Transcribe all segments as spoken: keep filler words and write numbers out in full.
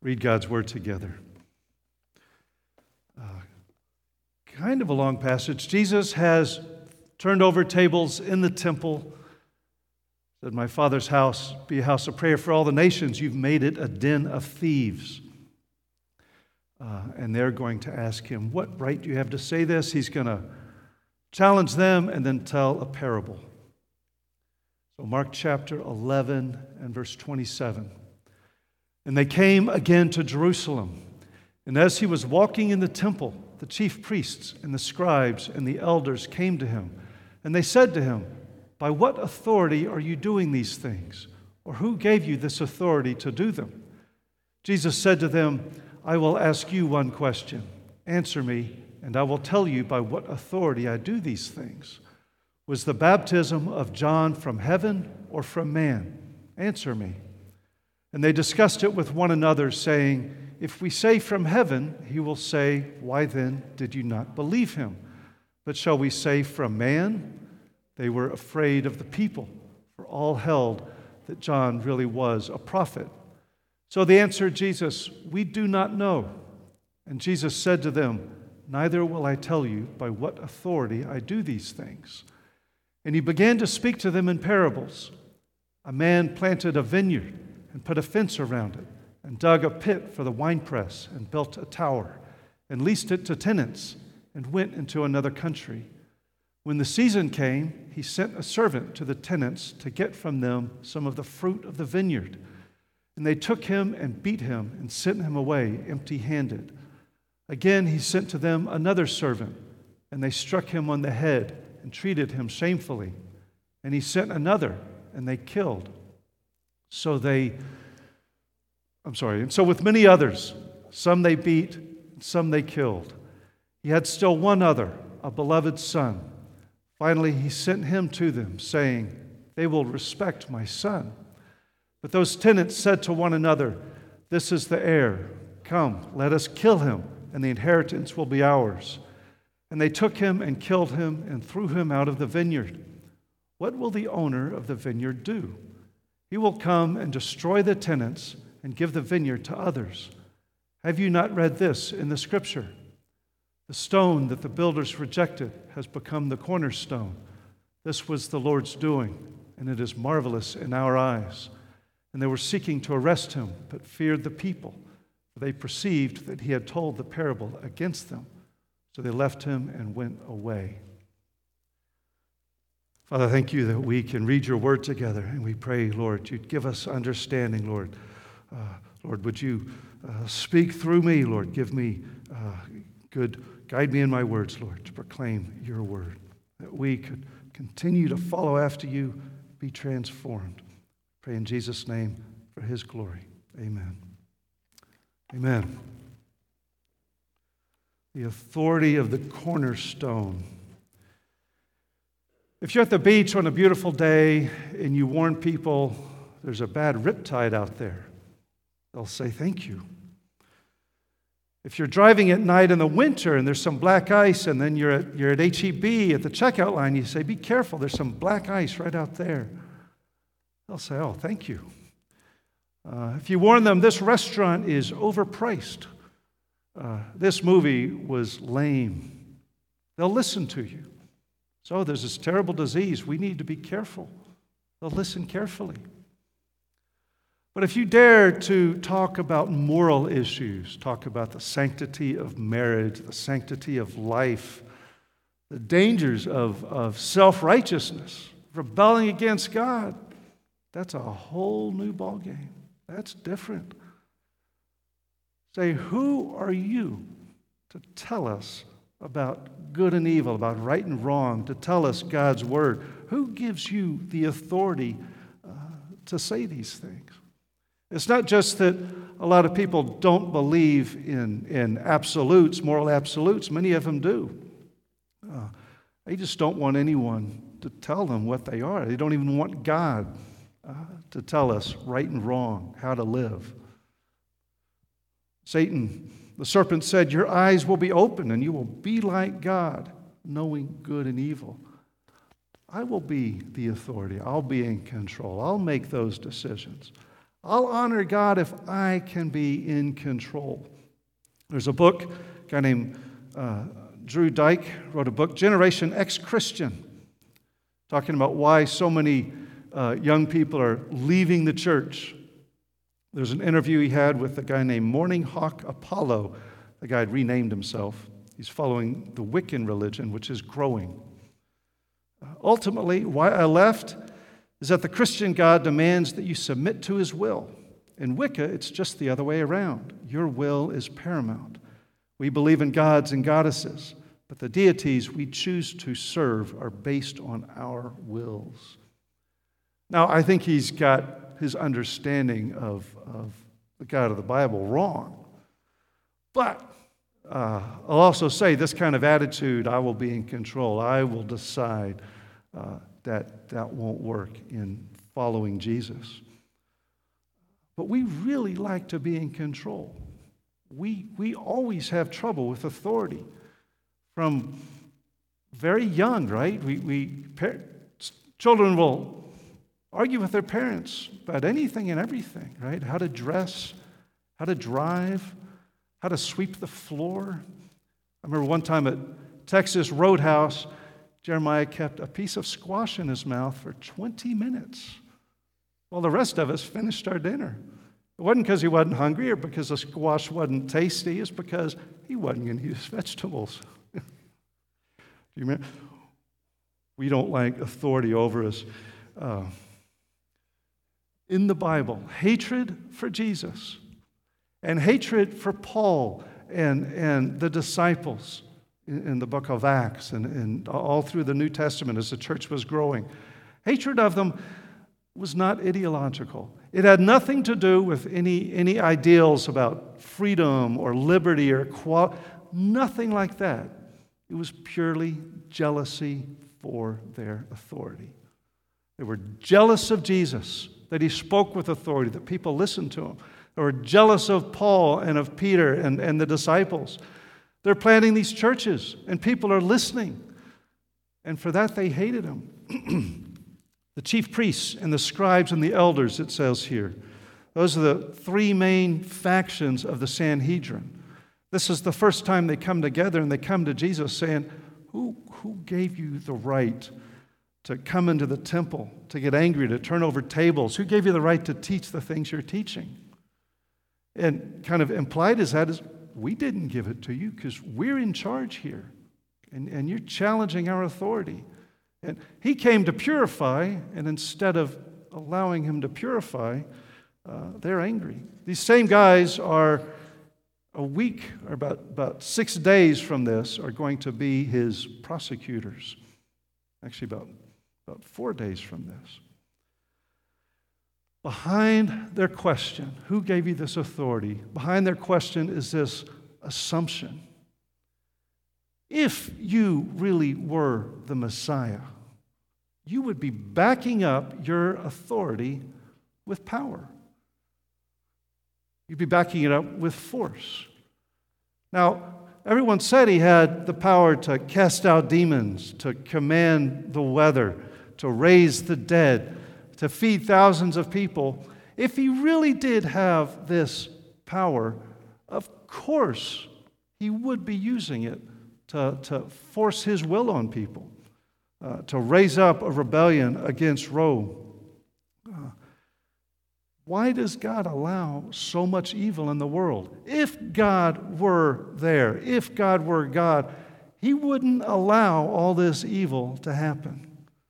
read God's Word together. Uh, kind of a long passage. Jesus has turned over tables in the temple. Said, "My Father's house be a house of prayer for all the nations. You've made it a den of thieves." Uh, and they're going to ask him, "What right do you have to say this?" He's going to challenge them and then tell a parable. So Mark chapter eleven and verse twenty-seven. "And they came again to Jerusalem. And as he was walking in the temple, the chief priests and the scribes and the elders came to him. And they said to him, 'By what authority are you doing these things? Or who gave you this authority to do them?' Jesus said to them, 'I will ask you one question. Answer me, and I will tell you by what authority I do these things. Was the baptism of John from heaven or from man? Answer me.' And they discussed it with one another, saying, 'If we say from heaven, he will say, why then did you not believe him? But shall we say from man?' They were afraid of the people, for all held that John really was a prophet. So they answered Jesus, 'We do not know.' And Jesus said to them, 'Neither will I tell you by what authority I do these things.' And he began to speak to them in parables. A man planted a vineyard and put a fence around it, and dug a pit for the winepress, and built a tower, and leased it to tenants, and went into another country. When the season came, he sent a servant to the tenants to get from them some of the fruit of the vineyard. And they took him and beat him and sent him away empty-handed. Again he sent to them another servant, and they struck him on the head and treated him shamefully. And he sent another, and they killed. So they, I'm sorry, and so with many others, some they beat, some they killed. He had still one other, a beloved son. Finally he sent him to them, saying, 'They will respect my son.' But those tenants said to one another, 'This is the heir. Come, let us kill him, and the inheritance will be ours.' And they took him and killed him and threw him out of the vineyard. What will the owner of the vineyard do? He will come and destroy the tenants and give the vineyard to others. Have you not read this in the Scripture? The stone that the builders rejected has become the cornerstone. This was the Lord's doing, and it is marvelous in our eyes.' And they were seeking to arrest him, but feared the people, for they perceived that he had told the parable against them. So they left him and went away." Father, thank you that we can read your word together, and we pray, Lord, you'd give us understanding, Lord. Uh, Lord, would you uh, speak through me, Lord? Give me uh, good, guide me in my words, Lord, to proclaim your word, that we could continue to follow after you, be transformed. Pray in Jesus' name for his glory. Amen. Amen. The authority of the cornerstone. If you're at the beach on a beautiful day and you warn people there's a bad riptide out there, they'll say thank you. If you're driving at night in the winter and there's some black ice, and then you're at, you're at H E B at the checkout line, you say, be careful, there's some black ice right out there. They'll say, oh, thank you. Uh, if you warn them this restaurant is overpriced, uh, this movie was lame, they'll listen to you. So there's this terrible disease. We need to be careful. They'll listen carefully. But if you dare to talk about moral issues, talk about the sanctity of marriage, the sanctity of life, the dangers of, of self-righteousness, rebelling against God, that's a whole new ballgame. That's different. Say, who are you to tell us about good and evil, about right and wrong, to tell us God's word? Who gives you the authority uh, to say these things? It's not just that a lot of people don't believe in, in absolutes, moral absolutes. Many of them do. Uh, they just don't want anyone to tell them what they are. They don't even want God uh, to tell us right and wrong, how to live. Satan, the serpent said, your eyes will be open and you will be like God, knowing good and evil. I will be the authority. I'll be in control. I'll make those decisions. I'll honor God if I can be in control. There's a book, a guy named uh, Drew Dyke wrote a book, Generation Ex-Christian, talking about why so many uh, young people are leaving the church. There's an interview he had with a guy named Morning Hawk Apollo. The guy had renamed himself. He's following the Wiccan religion, which is growing. Uh, ultimately, why I left is that the Christian God demands that you submit to his will. In Wicca, it's just the other way around. Your will is paramount. We believe in gods and goddesses, but the deities we choose to serve are based on our wills. Now, I think he's got his understanding of, of the God of the Bible wrong. But uh, I'll also say this kind of attitude, I will be in control, I will decide, uh, that that won't work in following Jesus. But we really like to be in control. We, we always have trouble with authority from very young, right? We, we par- children will argue with their parents about anything and everything, right? How to dress, how to drive, how to sweep the floor. I remember one time at Texas Roadhouse, Jeremiah kept a piece of squash in his mouth for twenty minutes while the rest of us finished our dinner. It wasn't because he wasn't hungry or because the squash wasn't tasty. It's because he wasn't going to use vegetables. Do you remember? We don't like authority over us. Uh, in the Bible, hatred for Jesus and hatred for Paul and, and the disciples in, in the book of Acts and, and all through the New Testament as the church was growing, hatred of them was not ideological. It had nothing to do with any, any ideals about freedom or liberty or equality, nothing like that. It was purely jealousy for their authority. They were jealous of Jesus, that he spoke with authority, that people listened to him. They were jealous of Paul and of Peter and, and the disciples. They're planting these churches, and people are listening. And for that, they hated him. The chief priests and the scribes and the elders, it says here, those are the three main factions of the Sanhedrin. This is the first time they come together and they come to Jesus saying, who, who gave you the right to come into the temple, to get angry, to turn over tables? Who gave you the right to teach the things you're teaching? And kind of implied is that is, we didn't give it to you because we're in charge here. And, and you're challenging our authority. And he came to purify, and instead of allowing him to purify, uh, they're angry. These same guys are a week, or about, about six days from this, are going to be his prosecutors. Actually, about, about four days from this. Behind their question, who gave you this authority? Behind their question is this assumption. If you really were the Messiah, you would be backing up your authority with power. You'd be backing it up with force. Now, everyone said he had the power to cast out demons, to command the weather, to raise the dead, to feed thousands of people. If he really did have this power, of course he would be using it to, to force his will on people, uh, to raise up a rebellion against Rome. Uh, why does God allow so much evil in the world? If God were there, if God were God, he wouldn't allow all this evil to happen.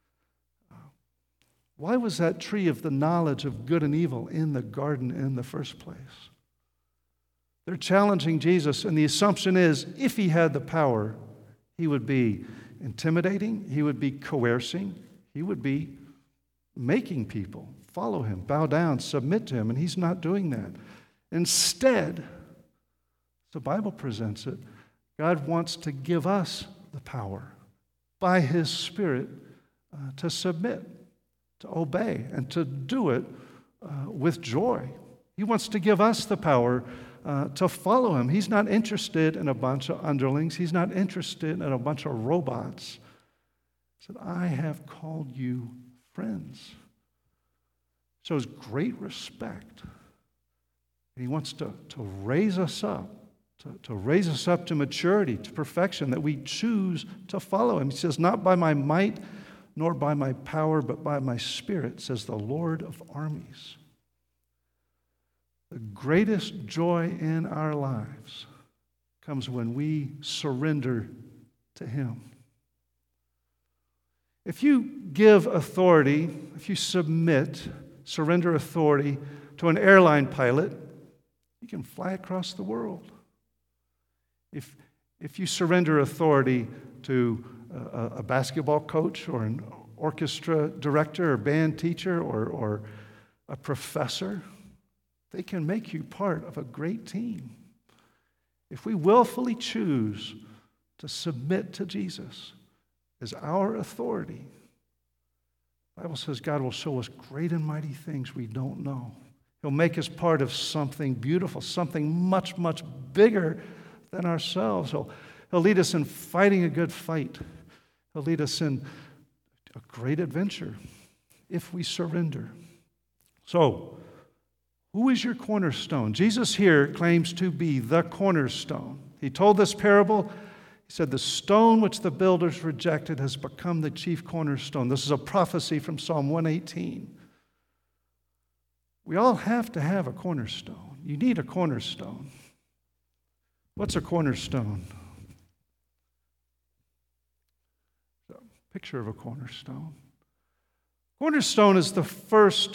Why was that tree of the knowledge of good and evil in the garden in the first place? They're challenging Jesus, and the assumption is if he had the power, he would be intimidating, he would be coercing, he would be making people follow him, bow down, submit to him, and he's not doing that. Instead, the Bible presents it, God wants to give us the power by his Spirit uh, to submit, to obey, and to do it uh, with joy. He wants to give us the power uh, to follow him. He's not interested in a bunch of underlings. He's not interested in a bunch of robots. He said, I have called you friends. shows great respect. And he wants to, to raise us up, to, to raise us up to maturity, to perfection, that we choose to follow him. He says, not by my might, nor by my power, but by my Spirit, says the Lord of armies. The greatest joy in our lives comes when we surrender to him. If you give authority, if you submit, surrender authority to an airline pilot, you can fly across the world. If, if you surrender authority to a, a basketball coach or an orchestra director or band teacher or, or a professor, they can make you part of a great team. If we willfully choose to submit to Jesus as our authority, the Bible says God will show us great and mighty things we don't know. He'll make us part of something beautiful, something much, much bigger than ourselves. He'll, he'll lead us in fighting a good fight. He'll lead us in a great adventure if we surrender. So, who is your cornerstone? Jesus here claims to be the cornerstone. He told this parable. He said, the stone which the builders rejected has become the chief cornerstone. This is a prophecy from Psalm one eighteen. We all have to have a cornerstone. You need a cornerstone. What's a cornerstone? A picture of a cornerstone. Cornerstone is the first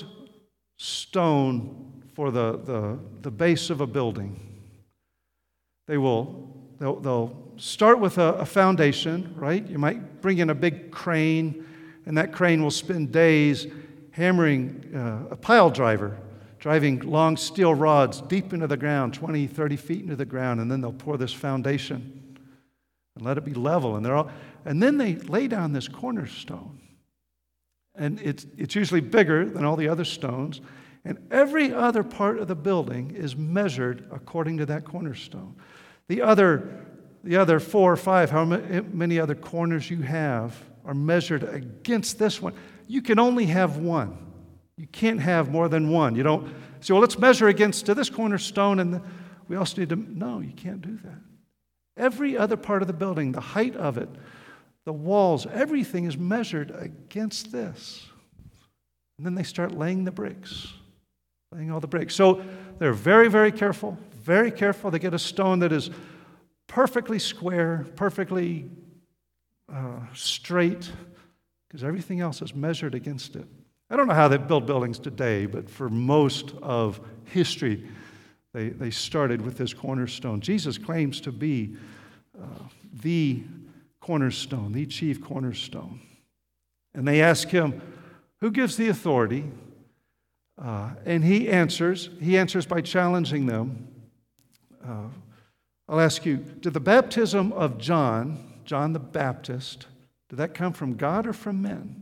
stone for the, the, the base of a building. They will they'll, they'll start with a, a foundation, right? You might bring in a big crane, and that crane will spend days hammering uh, a pile driver, driving long steel rods deep into the ground, twenty, thirty feet into the ground, and then they'll pour this foundation and let it be level. And they're all, and then they lay down this cornerstone. And it's, it's usually bigger than all the other stones. And every other part of the building is measured according to that cornerstone. The other, the other four or five, how many other corners you have, are measured against this one. You can only have one. You can't have more than one. You don't say, well, let's measure against to this cornerstone, and the, we also need to. No, you can't do that. Every other part of the building, the height of it, the walls, everything is measured against this. And then they start laying the bricks, laying all the bricks. So they're very, very careful, very careful. They get a stone that is perfectly square, perfectly uh, straight, because everything else is measured against it. I don't know how they build buildings today, but for most of history, they, they started with this cornerstone. Jesus claims to be uh, the cornerstone, the chief cornerstone. And they ask him, who gives the authority? Uh, and he answers. He answers by challenging them. Uh, I'll ask you, did the baptism of John, John the Baptist, did that come from God or from men?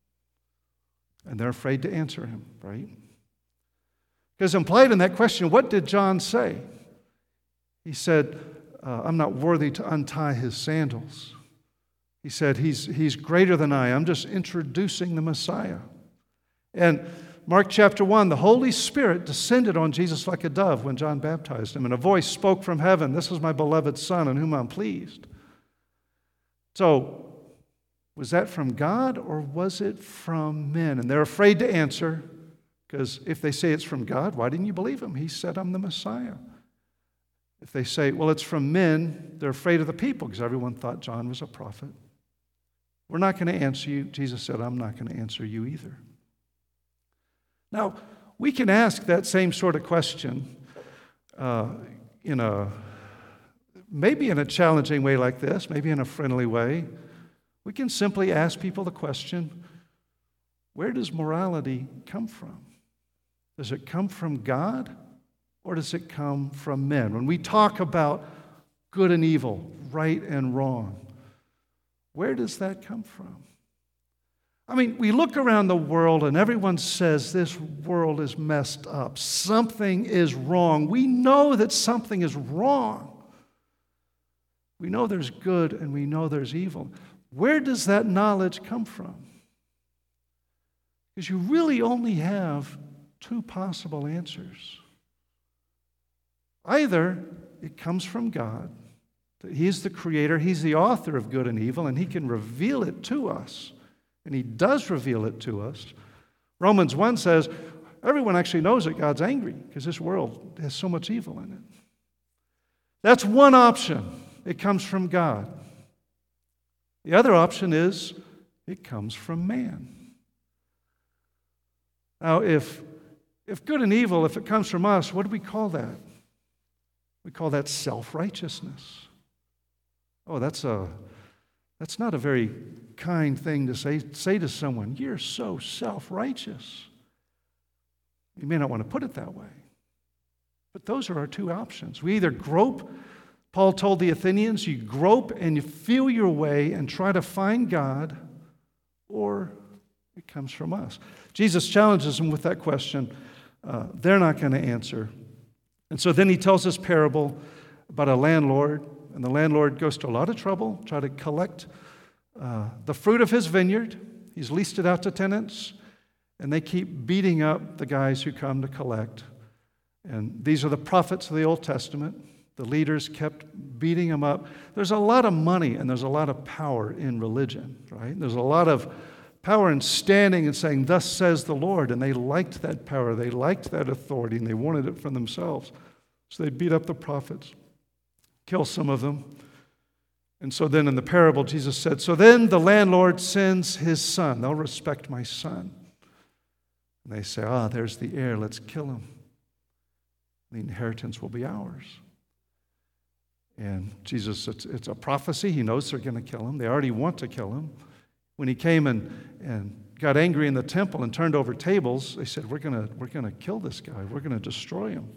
And they're afraid to answer him, right? Because implied in that question, what did John say? He said, uh, I'm not worthy to untie his sandals. He said, he's, he's greater than I. I'm just introducing the Messiah. And Mark chapter one, the Holy Spirit descended on Jesus like a dove when John baptized him, and a voice spoke from heaven, this is my beloved Son in whom I'm pleased. So, was that from God or was it from men? And they're afraid to answer, because if they say it's from God, why didn't you believe him? He said, I'm the Messiah. If they say, well, it's from men, they're afraid of the people, because everyone thought John was a prophet. We're not going to answer you. Jesus said, I'm not going to answer you either. Now, we can ask that same sort of question uh, in a, maybe in a challenging way like this, maybe in a friendly way. We can simply ask people the question, where does morality come from? Does it come from God or does it come from men? When we talk about good and evil, right and wrong, where does that come from? I mean, we look around the world and everyone says this world is messed up. Something is wrong. We know that something is wrong. We know there's good and we know there's evil. Where does that knowledge come from? Because you really only have two possible answers. Either it comes from God. He's the creator. He's the author of good and evil, and he can reveal it to us. And he does reveal it to us. Romans one says, everyone actually knows that God's angry because this world has so much evil in it. That's one option. It comes from God. The other option is it comes from man. Now, if, if good and evil, if it comes from us, what do we call that? We call that self-righteousness. Oh, that's a that's not a very kind thing to say, say to someone. You're so self-righteous. You may not want to put it that way. But those are our two options. We either grope, Paul told the Athenians, you grope and you feel your way and try to find God, or it comes from us. Jesus challenges them with that question. Uh, they're not going to answer. And so then he tells this parable about a landlord, and the landlord goes to a lot of trouble, try to collect uh, the fruit of his vineyard. He's leased it out to tenants, and they keep beating up the guys who come to collect. And these are the prophets of the Old Testament. The leaders kept beating them up. There's a lot of money and there's a lot of power in religion, right? There's a lot of power in standing and saying, thus says the Lord. And they liked that power. They liked that authority, and they wanted it for themselves. So they beat up the prophets, kill some of them. And so then in the parable, Jesus said, so then the landlord sends his son. They'll respect my son. And they say, ah, there's the heir. Let's kill him. The inheritance will be ours. And Jesus, it's, it's a prophecy. He knows they're going to kill him. They already want to kill him. When he came and, and got angry in the temple and turned over tables, they said, we're going to we're going to kill this guy. We're going to destroy him.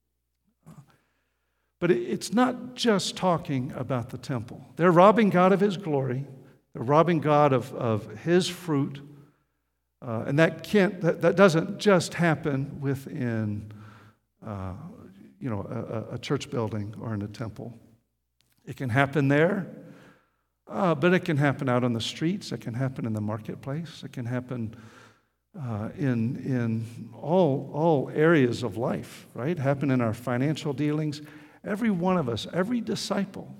But it, it's not just talking about the temple. They're robbing God of his glory. They're robbing God of, of his fruit. Uh, and that can't that, that doesn't just happen within uh, you know a, a church building or in a temple. It can happen there. Uh, but it can happen out on the streets. It can happen in the marketplace. It can happen uh, in in all all areas of life, right? Happen in our financial dealings. Every one of us, every disciple,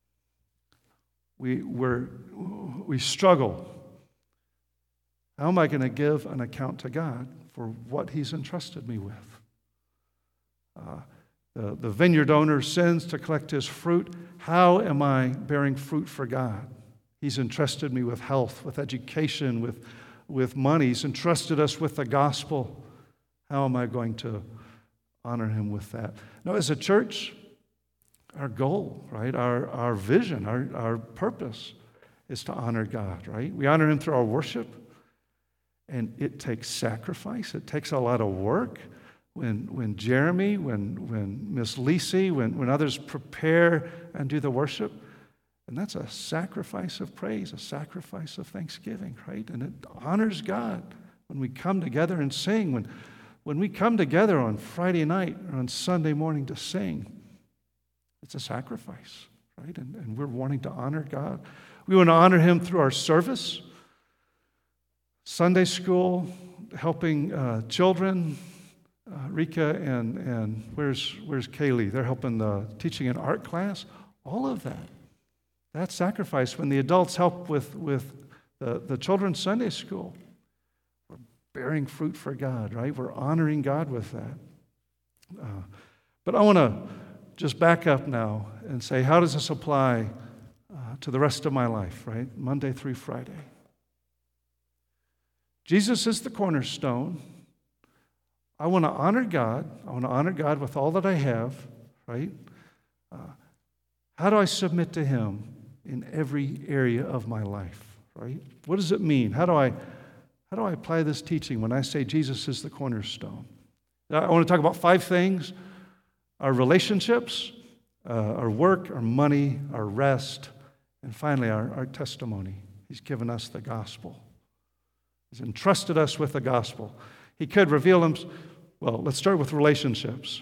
we we're, we struggle. How am I going to give an account to God for what He's entrusted me with? Uh, The, the vineyard owner sends to collect his fruit. How am I bearing fruit for God? He's entrusted me with health, with education, with, with money. He's entrusted us with the gospel. How am I going to honor him with that? Now, as a church, our goal, right, our, our vision, our, our purpose is to honor God, right? We honor him through our worship, and it takes sacrifice. It takes a lot of work. When when Jeremy, when when Miss Lisi, when, when others prepare and do the worship, and that's a sacrifice of praise, a sacrifice of thanksgiving, right? And it honors God when we come together and sing. When when we come together on Friday night or on Sunday morning to sing, it's a sacrifice, right? And, and we're wanting to honor God. We want to honor him through our service, Sunday school, helping uh, children. Uh, Rika and, and where's where's Kaylee? They're helping the teaching an art class. All of that. That sacrifice. When the adults help with, with the, the children's Sunday school, we're bearing fruit for God, right? We're honoring God with that. Uh, but I want to just back up now and say, how does this apply uh, to the rest of my life, right? Monday through Friday. Jesus is the cornerstone. I want to honor God. I want to honor God with all that I have, right? Uh, how do I submit to him in every area of my life, right? What does it mean? How do I how do I apply this teaching when I say Jesus is the cornerstone? I want to talk about five things: our relationships, uh, our work, our money, our rest, and finally our, our testimony. He's given us the gospel. He's entrusted us with the gospel. He could reveal them. Well, let's start with relationships.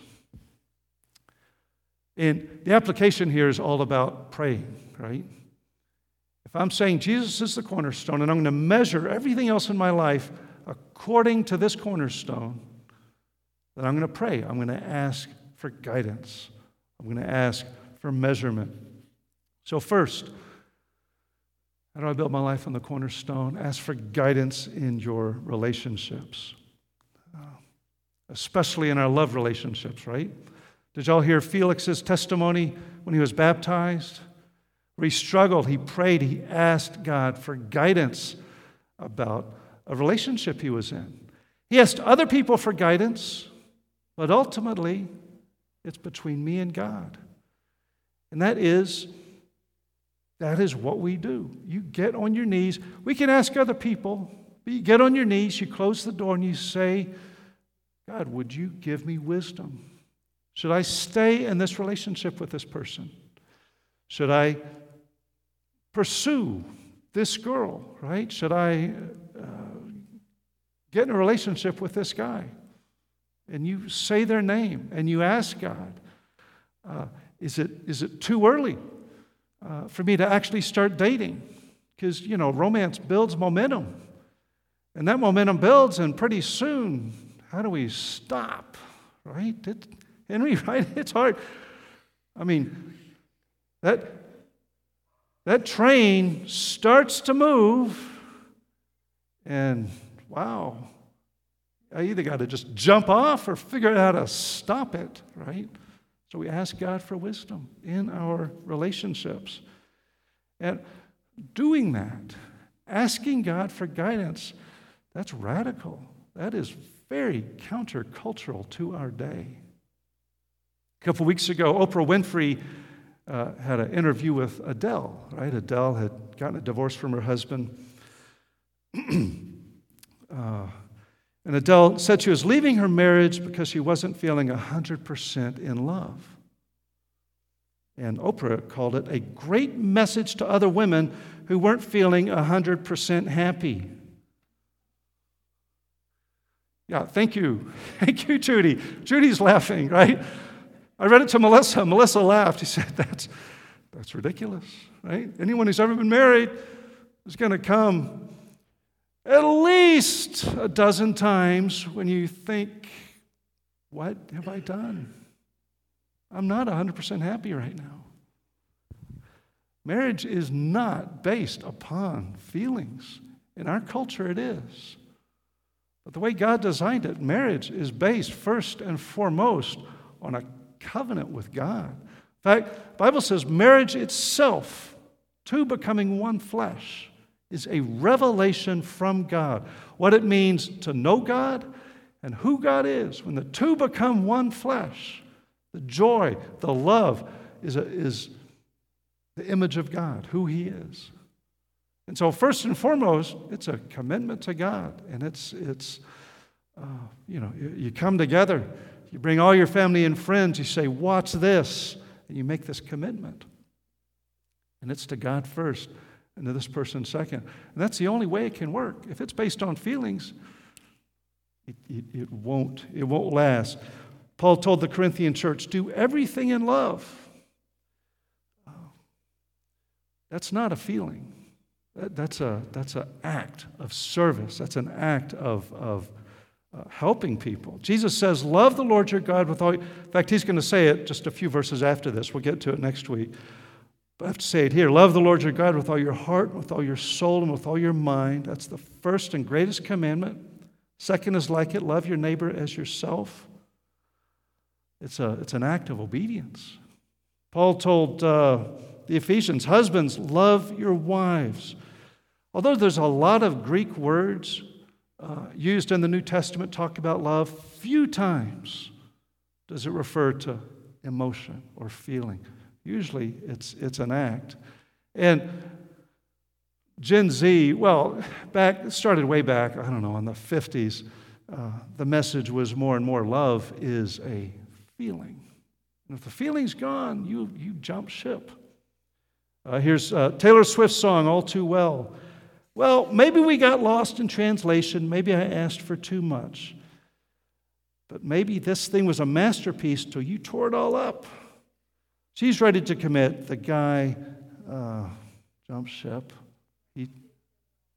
And the application here is all about praying, right? If I'm saying Jesus is the cornerstone and I'm going to measure everything else in my life according to this cornerstone, then I'm going to pray. I'm going to ask for guidance. I'm going to ask for measurement. So first, how do I build my life on the cornerstone? Ask for guidance in your relationships, uh, especially in our love relationships, right? Did y'all hear Felix's testimony when he was baptized? Where he struggled, he prayed, he asked God for guidance about a relationship he was in. He asked other people for guidance, but ultimately, it's between me and God. And that is, that is what we do. You get on your knees. We can ask other people, but you get on your knees, you close the door, and you say, God, would you give me wisdom? Should I stay in this relationship with this person? Should I pursue this girl, right? Should I uh, get in a relationship with this guy? And you say their name, and you ask God, uh, is it is it too early uh, for me to actually start dating? Because, you know, romance builds momentum. And that momentum builds, and pretty soon, how do we stop, right? It, Henry, right? It's hard. I mean, that, that train starts to move, and wow, I either got to just jump off or figure out how to stop it, right? So we ask God for wisdom in our relationships. And doing that, asking God for guidance, that's radical. That is very countercultural to our day. A couple weeks ago, Oprah Winfrey uh, had an interview with Adele, right? Adele had gotten a divorce from her husband. uh, and Adele said she was leaving her marriage because she wasn't feeling one hundred percent in love. And Oprah called it a great message to other women who weren't feeling one hundred percent happy. Yeah, thank you. Thank you, Judy. Judy's laughing, right? I read it to Melissa. Melissa laughed. He said, that's, that's ridiculous, right? Anyone who's ever been married is going to come at least a dozen times when you think, what have I done? I'm not one hundred percent happy right now. Marriage is not based upon feelings. In our culture, it is. But the way God designed it, marriage is based first and foremost on a covenant with God. In fact, the Bible says marriage itself, two becoming one flesh, is a revelation from God. What it means to know God and who God is. When the two become one flesh, the joy, the love is, a, is the image of God, who He is. And so first and foremost, it's a commitment to God. And it's, it's uh, you know, you, you come together, you bring all your family and friends, you say, watch this, and you make this commitment. And it's to God first, and to this person second. And that's the only way it can work. If it's based on feelings, it, it, it won't, it won't last. Paul told the Corinthian church, do everything in love. Uh, that's not a feeling. That, that's a that's an act of service. That's an act of, of uh, helping people. Jesus says, love the Lord your God with all... In fact, He's going to say it just a few verses after this. We'll get to it next week. But I have to say it here. Love the Lord your God with all your heart, with all your soul, and with all your mind. That's the first and greatest commandment. Second is like it. Love your neighbor as yourself. It's a it's an act of obedience. Paul told uh, the Ephesians, husbands, love your wives. Although there's a lot of Greek words uh, used in the New Testament talk about love, few times does it refer to emotion or feeling. Usually it's it's an act. And Gen Z, well, back it started way back, I don't know, in the fifties, uh, the message was more and more love is a feeling. And if the feeling's gone, you you jump ship. Uh, here's uh, Taylor Swift's song, All Too Well. Well, maybe we got lost in translation. Maybe I asked for too much. But maybe this thing was a masterpiece till you tore it all up. She's ready to commit. The guy uh, jumps ship. He,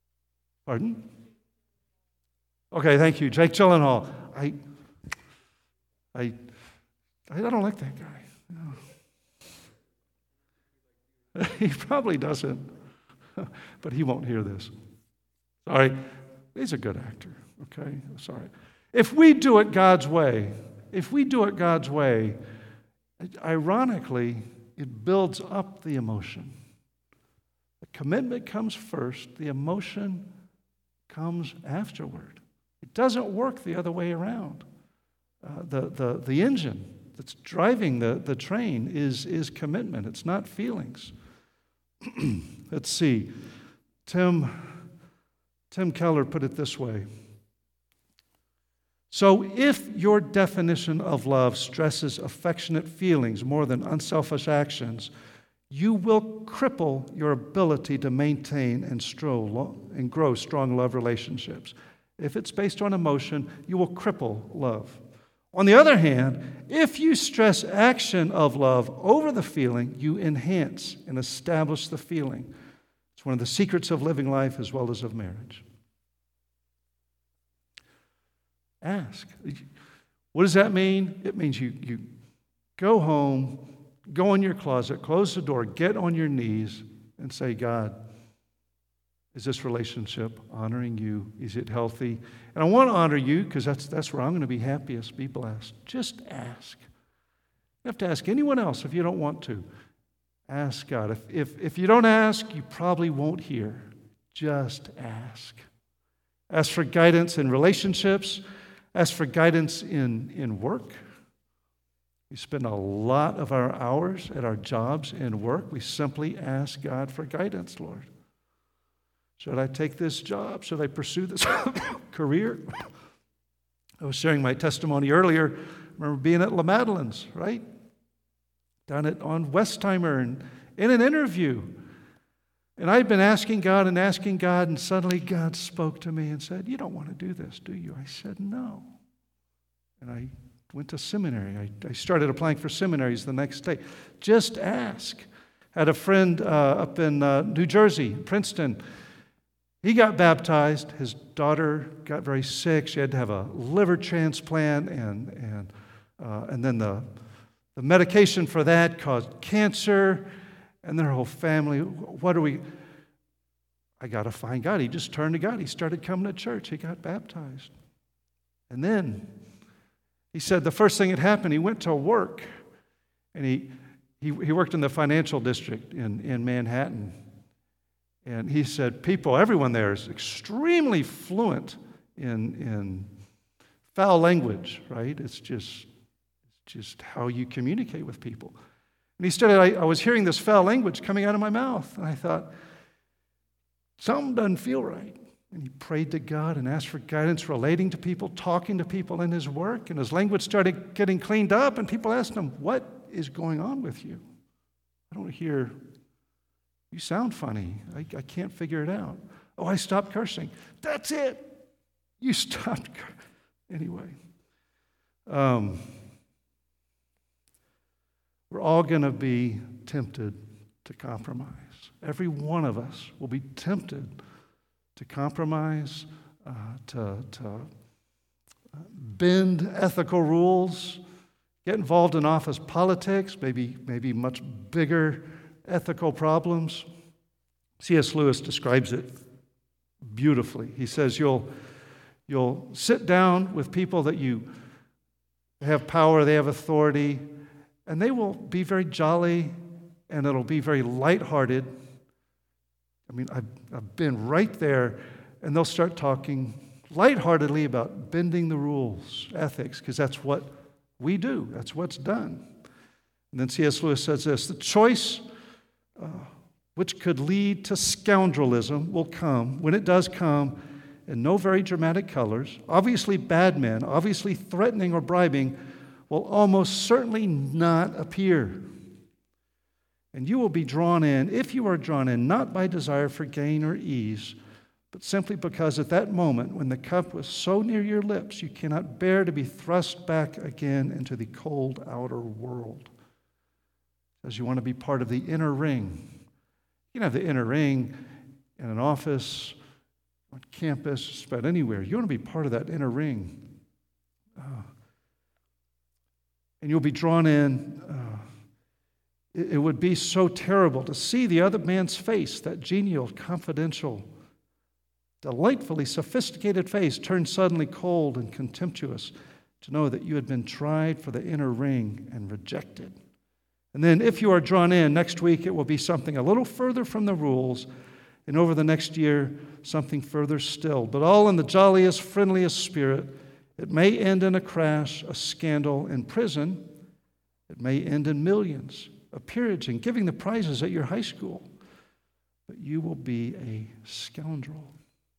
pardon? Okay, thank you. Jake Gyllenhaal. I, I, I don't like that guy. No. He probably doesn't, but he won't hear this. Sorry, he's a good actor, okay? Sorry. If we do it God's way, if we do it God's way, ironically, it builds up the emotion. The commitment comes first, the emotion comes afterward. It doesn't work the other way around. Uh, the, the, the engine that's driving the, the train is, is commitment. It's not feelings. Let's see. Tim, Tim Keller put it this way. So if your definition of love stresses affectionate feelings more than unselfish actions, you will cripple your ability to maintain and, stro- and grow strong love relationships. If it's based on emotion, you will cripple love. On the other hand, if you stress action of love over the feeling, you enhance and establish the feeling. It's one of the secrets of living life as well as of marriage. Ask. What does that mean? It means you, you go home, go in your closet, close the door, get on your knees, and say, God, is this relationship honoring you? Is it healthy? And I want to honor you because that's, that's where I'm going to be happiest, be blessed. Just ask. You have to ask anyone else if you don't want to. Ask God. If, if, if you don't ask, you probably won't hear. Just ask. Ask for guidance in relationships. Ask for guidance in, in work. We spend a lot of our hours at our jobs and work. We simply ask God for guidance, Lord. Should I take this job? Should I pursue this career? I was sharing my testimony earlier. I remember being at La Madeleine's, right? Down at, on Westheimer and in an interview. And I'd been asking God and asking God, and suddenly God spoke to me and said, you don't want to do this, do you? I said, no. And I went to seminary. I, I started applying for seminaries the next day. Just ask. I had a friend uh, up in uh, New Jersey, Princeton. He got baptized. His daughter got very sick. She had to have a liver transplant, and and uh, and then the the medication for that caused cancer, and their whole family. What are we? I got to find God. He just turned to God. He started coming to church. He got baptized, and then he said the first thing that happened. He went to work, and he he he worked in the financial district in in Manhattan. And he said, people, everyone there is extremely fluent in, in foul language, right? It's just, it's just how you communicate with people. And he started, I, I was hearing this foul language coming out of my mouth. And I thought, something doesn't feel right. And he prayed to God and asked for guidance relating to people, talking to people in his work. And his language started getting cleaned up. And people asked him, what is going on with you? I don't hear... You sound funny. I, I can't figure it out. Oh, I stopped cursing. That's it. You stopped cursing. Anyway. Um, we're all going to be tempted to compromise. Every one of us will be tempted to compromise, uh, to, to bend ethical rules, get involved in office politics, maybe, maybe much bigger ethical problems. C S Lewis describes it beautifully. He says you'll, you'll sit down with people that you have power, they have authority, and they will be very jolly, and it'll be very lighthearted. I mean, I've, I've been right there, and they'll start talking lightheartedly about bending the rules, ethics, because that's what we do. That's what's done. And then C S Lewis says this, the choice Uh, which could lead to scoundrelism will come, when it does come, in no very dramatic colors. Obviously bad men, obviously threatening or bribing, will almost certainly not appear. And you will be drawn in, if you are drawn in, not by desire for gain or ease, but simply because at that moment, when the cup was so near your lips, you cannot bear to be thrust back again into the cold outer world. As you want to be part of the inner ring. You can have the inner ring in an office, on campus, just about anywhere. You want to be part of that inner ring. Uh, and you'll be drawn in. Uh, it, it would be so terrible to see the other man's face, that genial, confidential, delightfully sophisticated face, turn suddenly cold and contemptuous, to know that you had been tried for the inner ring and rejected. And then if you are drawn in, next week it will be something a little further from the rules, and over the next year, something further still. But all in the jolliest, friendliest spirit. It may end in a crash, a scandal, in prison. It may end in millions, a peerage, and giving the prizes at your high school. But you will be a scoundrel.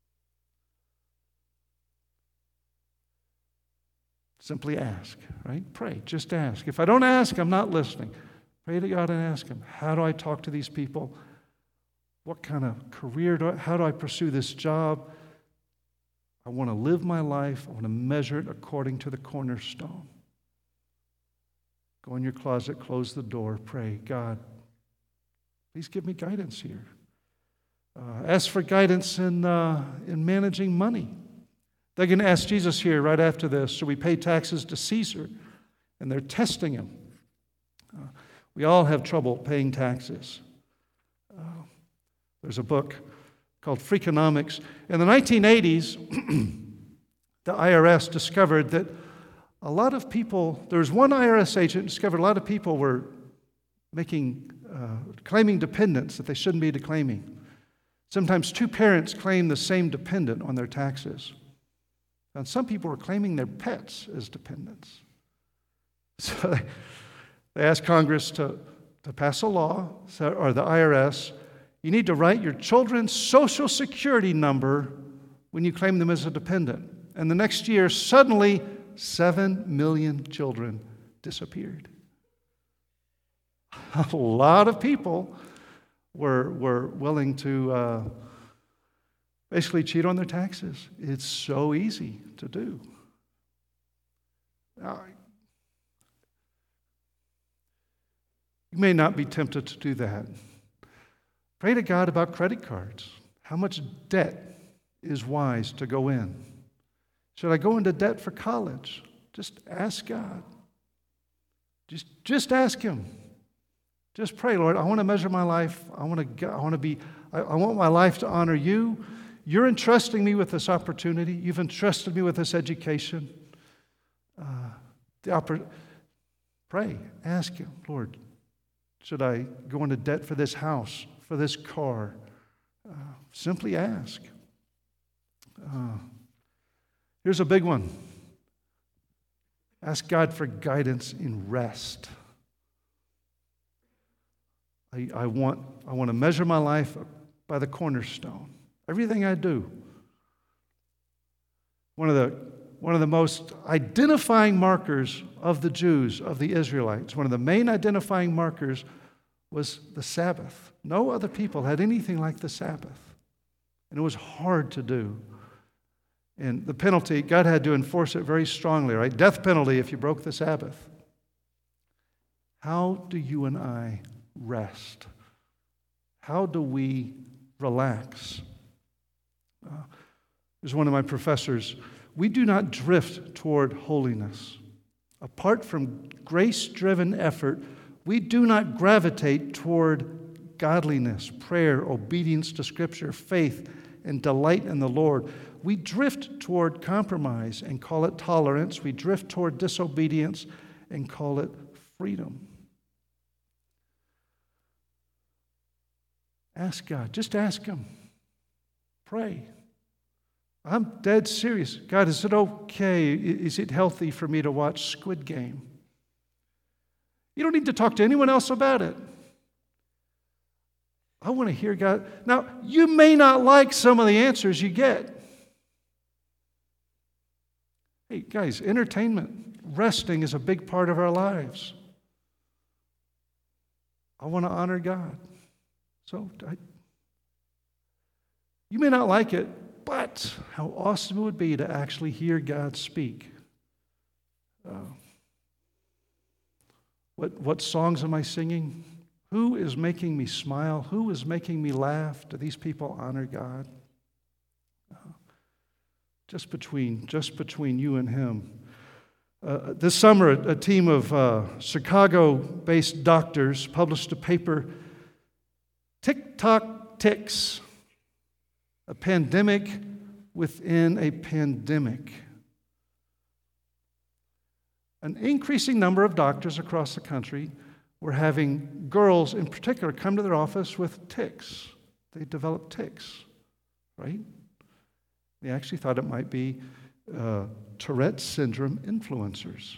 Simply ask, right? Pray, just ask. If I don't ask, I'm not listening. Pray to God and ask Him, how do I talk to these people? What kind of career do I, how do I pursue this job? I want to live my life. I want to measure it according to the cornerstone. Go in your closet, close the door, pray, God, please give me guidance here. Uh, ask for guidance in, uh, in managing money. They're going to ask Jesus here right after this, should we pay taxes to Caesar? And they're testing Him. Uh, we all have trouble paying taxes. Uh, there's a book called Freakonomics. In the nineteen eighties, the I R S discovered that a lot of people, there was one I R S agent who discovered a lot of people were making, uh, claiming dependents that they shouldn't be claiming. Sometimes two parents claim the same dependent on their taxes. And some people were claiming their pets as dependents. So they, they asked Congress to, to pass a law, so, or the I R S, you need to write your children's social security number when you claim them as a dependent. And the next year, suddenly, seven million children disappeared. A lot of people were, were willing to uh, basically cheat on their taxes. It's so easy to do. Now, you may not be tempted to do that. Pray to God about credit cards. How much debt is wise to go in? Should I go into debt for college? Just ask God. Just, just ask Him. Just pray, Lord, I want to measure my life. I want to, I want to be, I, I want my life to honor You. You're entrusting me with this opportunity. You've entrusted me with this education. Uh, the oppor- Pray, ask Him, Lord, should I go into debt for this house, for this car? Uh, simply ask. Uh, here's a big one. Ask God for guidance in rest. I, I want, I want to measure my life by the cornerstone. Everything I do. One of the, one of the most identifying markers of the Jews, of the Israelites, one of the main identifying markers was the Sabbath. No other people had anything like the Sabbath. And it was hard to do. And the penalty, God had to enforce it very strongly, right? Death penalty if you broke the Sabbath. How do you and I rest? How do we relax? Uh, there's one of my professors. We do not drift toward holiness. Apart from grace-driven effort, we do not gravitate toward godliness, prayer, obedience to Scripture, faith, and delight in the Lord. We drift toward compromise and call it tolerance. We drift toward disobedience and call it freedom. Ask God. Just ask Him. Pray. I'm dead serious. God, is it okay? Is it healthy for me to watch Squid Game? You don't need to talk to anyone else about it. I want to hear God. Now, you may not like some of the answers you get. Hey, guys, entertainment, resting is a big part of our lives. I want to honor God. So, I, you may not like it, but how awesome it would be to actually hear God speak. Uh, what, what songs am I singing? Who is making me smile? Who is making me laugh? Do these people honor God? Uh, just between, just between you and Him. Uh, this summer, a, a team of uh, Chicago-based doctors published a paper, TikTok Ticks, a pandemic within a pandemic. An increasing number of doctors across the country were having girls in particular come to their office with tics. They developed tics, right? They actually thought it might be uh, Tourette syndrome influencers.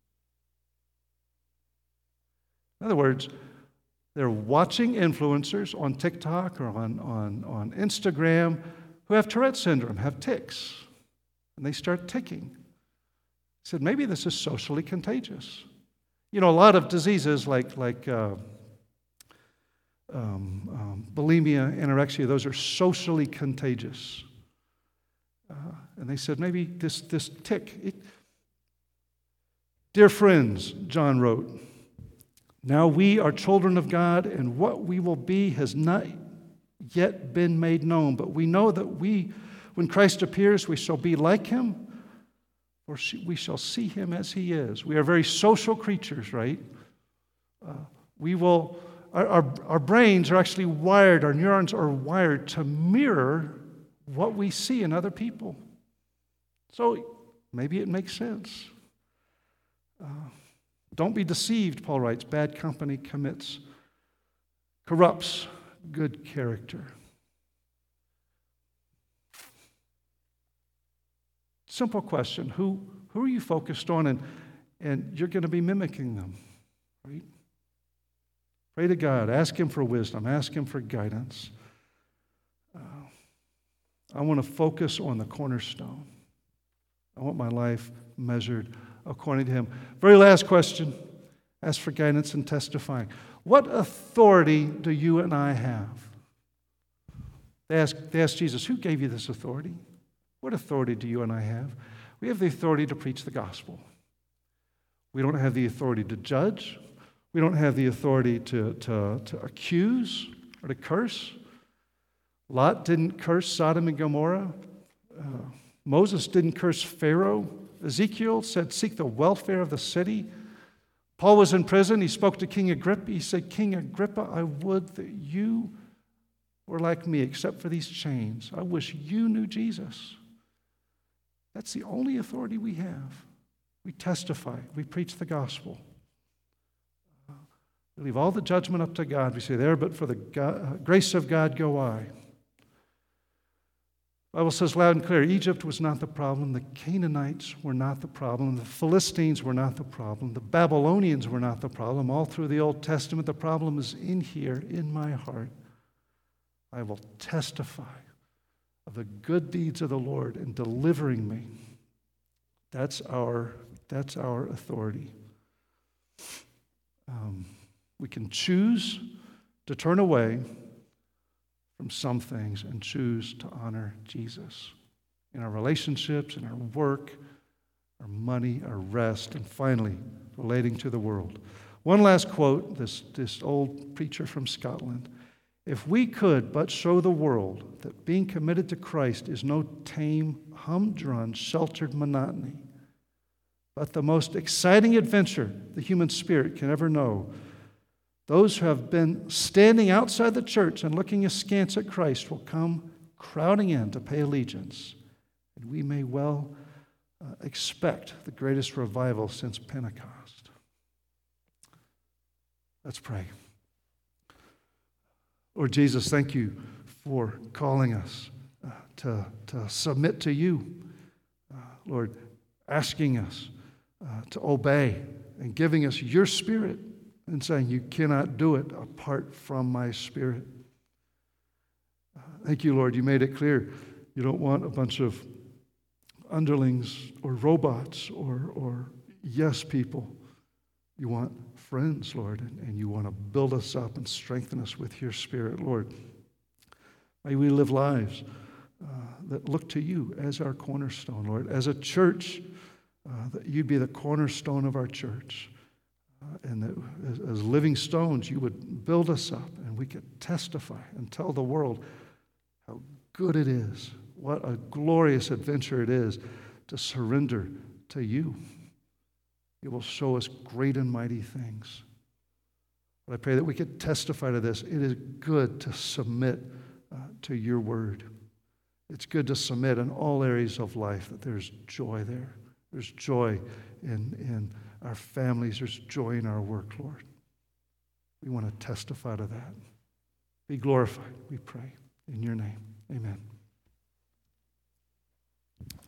In other words, they're watching influencers on TikTok or on, on, on Instagram who have Tourette syndrome, have tics, and they start ticking. He said, maybe this is socially contagious. You know, a lot of diseases like, like uh, um, um, bulimia, anorexia, those are socially contagious. Uh, and they said, maybe this, this tic. It... Dear friends, John wrote, now we are children of God, and what we will be has not yet been made known. But we know that we, when Christ appears, we shall be like him, or we shall see him as he is. We are very social creatures, right? Uh, we will, our, our, our brains are actually wired, our neurons are wired to mirror what we see in other people. So maybe it makes sense. Uh, don't be deceived, Paul writes. Bad company commits, corrupts good character. Simple question. Who, who are you focused on? And, and you're going to be mimicking them, right? Pray to God. Ask him for wisdom. Ask him for guidance. Uh, I want to focus on the cornerstone. I want my life measured according to him. Very last question. Ask for guidance in testifying. What authority do you and I have? They asked, they asked Jesus, who gave you this authority? What authority do you and I have? We have the authority to preach the gospel. We don't have the authority to judge. We don't have the authority to, to, to accuse or to curse. Lot didn't curse Sodom and Gomorrah. Uh, Moses didn't curse Pharaoh. Ezekiel said, seek the welfare of the city. Paul was in prison. He spoke to King Agrippa. He said, King Agrippa, I would that you were like me, except for these chains. I wish you knew Jesus. That's the only authority we have. We testify. We preach the gospel. We leave all the judgment up to God. We say, there, but for the God, uh, grace of God go I. The Bible says loud and clear, Egypt was not the problem. The Canaanites were not the problem. The Philistines were not the problem. The Babylonians were not the problem. All through the Old Testament, the problem is in here, in my heart. I will testify of the good deeds of the Lord in delivering me. That's our, that's our authority. Um, we can choose to turn away from some things and choose to honor Jesus in our relationships, in our work, our money, our rest, and finally, relating to the world. One last quote, this, this old preacher from Scotland. If we could but show the world that being committed to Christ is no tame, humdrum, sheltered monotony, but the most exciting adventure the human spirit can ever know, those who have been standing outside the church and looking askance at Christ will come crowding in to pay allegiance, and we may well uh, expect the greatest revival since Pentecost. Let's pray. Lord Jesus, thank you for calling us uh, to, to submit to you. Uh, Lord, asking us uh, to obey and giving us your Spirit and saying you cannot do it apart from my Spirit. Uh, thank you, Lord. You made it clear you don't want a bunch of underlings or robots or, or yes people. You want friends, Lord, and, and you want to build us up and strengthen us with your Spirit, Lord. May we live lives uh, that look to you as our cornerstone, Lord. As a church, uh, that you be the cornerstone of our church. Uh, and that as, as living stones, you would build us up and we could testify and tell the world how good it is, what a glorious adventure it is to surrender to you. You will show us great and mighty things. But I pray that we could testify to this. It is good to submit uh, to your word. It's good to submit in all areas of life, that there's joy there. There's joy in, in our families. There's joy in our work, Lord. We want to testify to that. Be glorified, we pray. In your name, amen.